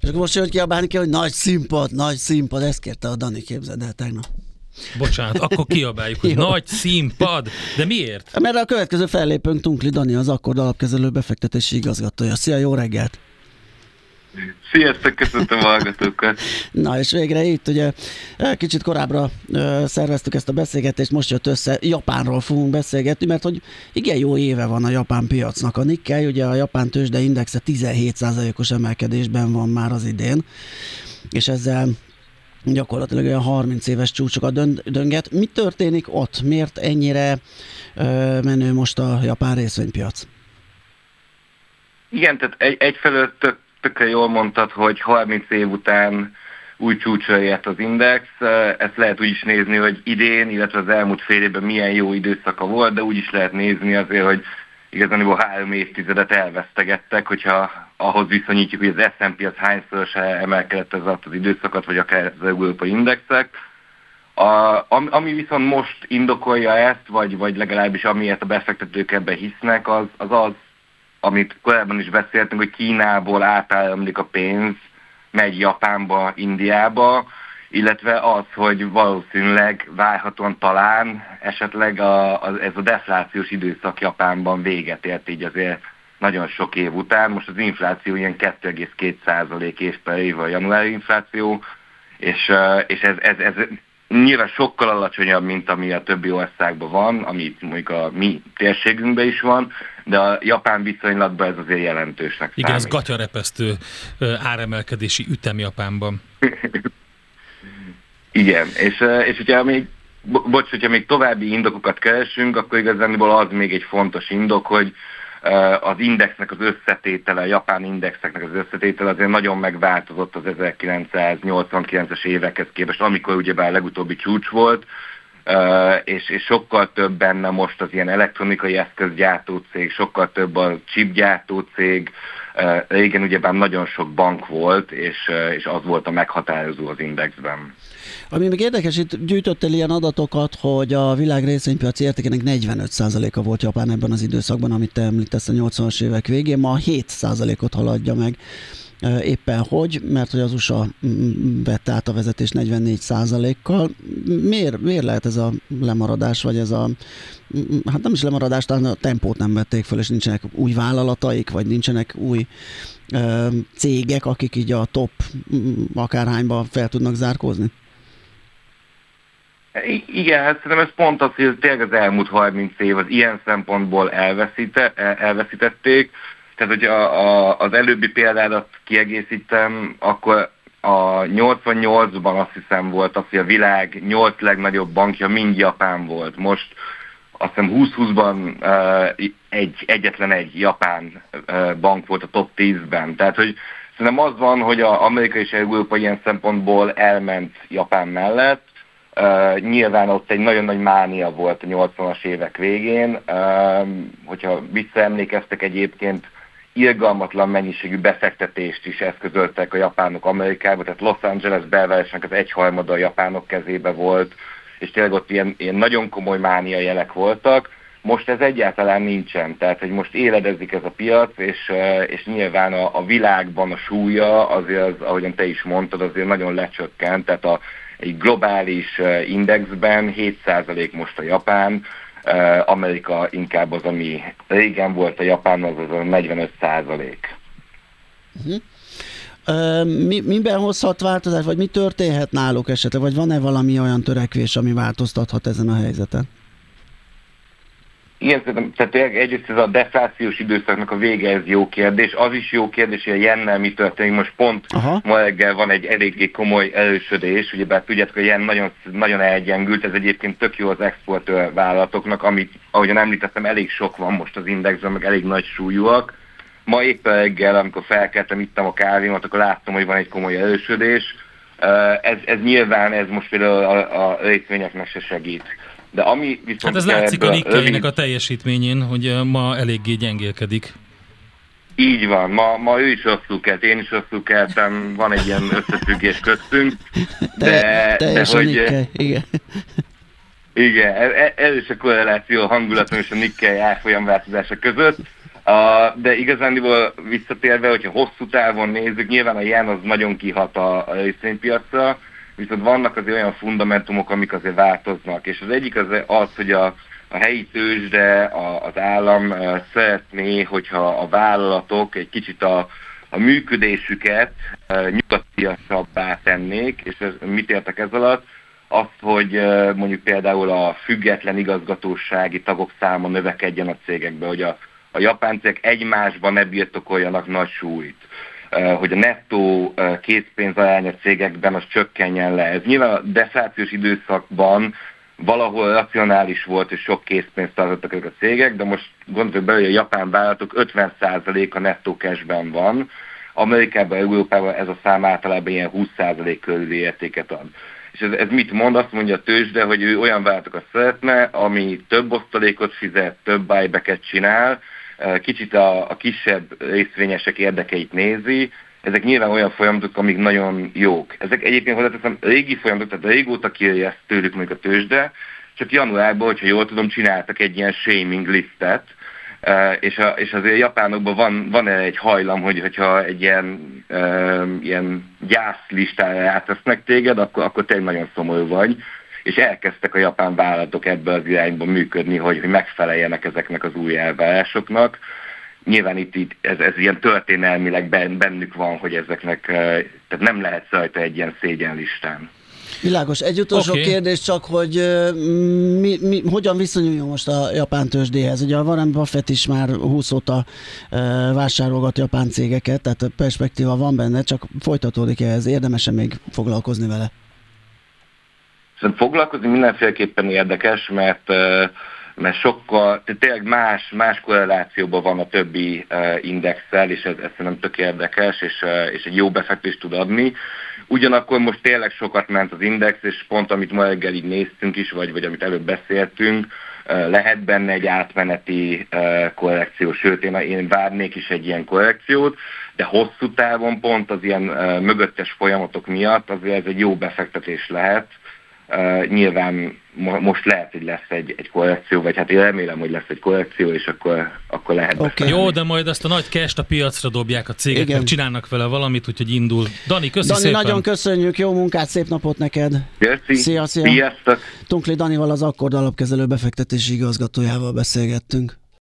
És akkor most jön kiabálni kell, hogy nagy színpad, ezt kérte a Dani, képzeld el tegnap. Bocsánat, akkor kiabáljuk, hogy nagy színpad. De miért? Mert a következő fellépőnk Tunkli Dani, az Akkord alapkezelő befektetési igazgatója. Szia, jó reggelt! Sziasztok, köszöntöm a hallgatókat! Na és végre itt ugye kicsit korábbra szerveztük ezt a beszélgetést, most jött össze, Japánról fogunk beszélgetni, mert hogy igen jó éve van a japán piacnak. A Nikkei, ugye a japán tőzsdeindexe 17%-os emelkedésben van már az idén, és ezzel gyakorlatilag olyan 30 éves csúcsokat dönget. Mi történik ott? Miért ennyire menő most a japán részvénypiac? Igen, tehát egyfelől tökre jól mondtad, hogy 30 év után új csúcsra ért az index. Ezt lehet úgy is nézni, hogy idén, illetve az elmúlt fél évben milyen jó időszaka volt, de úgy is lehet nézni azért, hogy igazából 3 évtizedet elvesztegettek, hogyha ahhoz viszonyítjuk, hogy az S&P az hányszorosa emelkedett ez alatt az időszakat, vagy akár az európai indexek. Ami viszont most indokolja ezt, vagy legalábbis amiért a befektetők ebben hisznek, az, amit korábban is beszéltünk, hogy Kínából átáramlik a pénz, megy Japánba, Indiába, illetve az, hogy valószínűleg várhatóan talán esetleg ez a deflációs időszak Japánban véget ért, így azért nagyon sok év után. Most az infláció ilyen 2,2% év per év a januári infláció, és ez nyilván sokkal alacsonyabb, mint ami a többi országban van, ami mondjuk a mi térségünkben is van, de a japán viszonylatban ez azért jelentősnek számít. Igen, ez gatyarepesztő áremelkedési ütem Japánban. Igen, és hogyha még további indokokat keresünk, akkor igazából az még egy fontos indok, hogy az indexnek az összetétele, a japán indexeknek az összetétele azért nagyon megváltozott az 1989-es évekhez képest, amikor ugyebár a legutóbbi csúcs volt, és sokkal több benne most az ilyen elektronikai eszközgyártó cég, sokkal több a chipgyártó cég, régen ugyebár nagyon sok bank volt, és az volt a meghatározó az indexben. Ami még érdekes, itt gyűjtöttél ilyen adatokat, hogy a világ részvénypiaci értékének 45%-a volt Japán ebben az időszakban, amit te említesz a 80-as évek végén, ma 7%-ot haladja meg. Éppen hogy, mert hogy az USA vette át a vezetés 44%-kal. Miért lehet ez a lemaradás, vagy ez a, hát nem is lemaradás, talán a tempót nem vették föl, és nincsenek új vállalataik, vagy nincsenek új cégek, akik így a top akárhányba fel tudnak zárkózni? Igen, hát szerintem ez pont az, hogy tényleg az elmúlt 30 év az ilyen szempontból elveszítették. Tehát, hogy az előbbi példádat kiegészítem, akkor a 88-ban azt hiszem volt az, hogy a világ 8 legnagyobb bankja mind Japán volt. Most azt hiszem 2020-ban egyetlen egy japán bank volt a top 10-ben. Tehát, hogy szerintem az van, hogy az Amerika és Európa ilyen szempontból elment Japán mellett. Nyilván ott egy nagyon nagy mánia volt a 80-as évek végén. Hogyha visszaemlékeztek egyébként, irgalmatlan mennyiségű befektetést is eszközöltek a japánok Amerikába, tehát Los Angeles belvárosnak az 1/3 a japánok kezébe volt, és tényleg ott ilyen nagyon komoly mánia jelek voltak. Most ez egyáltalán nincsen, tehát hogy most éledezik ez a piac, és nyilván a világban a súlya azért, ahogyan te is mondtad, azért nagyon lecsökkent, tehát egy globális indexben 7% most a Japán, Amerika inkább az, ami régen volt a Japán, az 45%. Miben hozhat változás, vagy mi történhet náluk esetleg, vagy van-e valami olyan törekvés, ami változtathat ezen a helyzeten? Igen, tehát egyrészt ez a deflációs időszaknak a vége, ez jó kérdés. Az is jó kérdés, hogy a jennel mi történik. Most pont ma reggel van egy eléggé komoly erősödés, ugyebár tudjátok, hogy a jen nagyon, nagyon elgyengült, ez egyébként tök jó az exportőr vállalatoknak, amit, ahogyan említettem, elég sok van most az indexben, meg elég nagy súlyúak. Ma éppen reggel, amikor felkeltem, ittam a kávémat, akkor láttam, hogy van egy komoly erősödés. Ez nyilván, ez most például a részvényeknek se segít. De ami viszont hát ez látszik a Nikkeinek a teljesítményén, hogy ma eléggé gyengélkedik. Így van, ma ő is rosszul kelt, én is rosszul keltem, van egy ilyen összefüggés köztünk. De hogy... Nikkei, igen. Igen, erős a korreláció a hangulaton és a Nikkei árfolyam változása között. De igazániból visszatérve, hogyha hosszú távon nézzük, nyilván a jen az nagyon kihat a részvénypiacra, viszont vannak azért olyan fundamentumok, amik azért változnak, és az egyik az hogy a helyi tőzsde, az állam szeretné, hogyha a vállalatok egy kicsit a működésüket nyugatiasabbá tennék, és mit értek ez alatt? Azt, hogy mondjuk például a független igazgatósági tagok száma növekedjen a cégekben, hogy a japán cégek egymásban ne birtokoljanak nagy súlyt, hogy a nettó készpénz arány a cégekben az csökkenjen le. Ez nyilván a deflációs időszakban valahol racionális volt, és sok készpénzt tartottak ezek a cégek, de most gondoljuk bele, hogy a japán vállalatok 50% a nettó cashben van, Amerikában, Európában ez a szám általában ilyen 20% körüli értéket ad. És ez mit mond? Azt mondja a tőzsde, hogy ő olyan vállalatokat szeretne, ami több osztalékot fizet, több buybacket csinál, kicsit a kisebb részvényesek érdekeit nézi. Ezek nyilván olyan folyamatok, amik nagyon jók. Ezek egyébként hozzáteszem régi folyamatok, tehát régóta kérje ezt tőlük mondjuk a tőzsde, csak januárban, hogyha jól tudom, csináltak egy ilyen shaming listet, és azért japánokban van egy hajlam, hogyha egy ilyen gyászlistára átesznek téged, akkor tényleg nagyon szomorú vagy, és elkezdtek a japán vállalatok ebbe az irányba működni, hogy megfeleljenek ezeknek az új elvárásoknak. Nyilván itt ez ilyen történelmileg bennük van, hogy ezeknek, tehát nem lehet rajta egy ilyen szégyenlistán. Világos. Egy utolsó kérdés csak, hogy hogyan viszonyuljon most a japán tőzsdéhez? Ugye a Warren Buffett is már 20 óta vásárolgat japán cégeket, tehát a perspektíva van benne, csak folytatódik ehhez, érdemes-e még foglalkozni vele? Szerintem foglalkozni mindenféleképpen érdekes, mert sokkal, tényleg más korrelációban van a többi indexel, és ez szerintem tök érdekes, és egy jó befektetést tud adni. Ugyanakkor most tényleg sokat ment az index, és pont amit ma reggel így néztünk is, vagy amit előbb beszéltünk, lehet benne egy átmeneti korrekció, sőt én várnék is egy ilyen korrekciót, de hosszú távon pont az ilyen mögöttes folyamatok miatt azért ez egy jó befektetés lehet. Nyilván most lehet, hogy lesz egy korrekció, vagy hát én remélem, hogy lesz egy korrekció, és akkor lehet. Okay. Jó, de majd azt a nagy cash-t a piacra dobják a cégek, meg csinálnak vele valamit, úgyhogy indul. Dani, köszi szépen! Nagyon köszönjük, jó munkát, szép napot neked! Köszi! Szia! Sziasztok! Tunkli Danival, az Akkord alapkezelő befektetési igazgatójával beszélgettünk.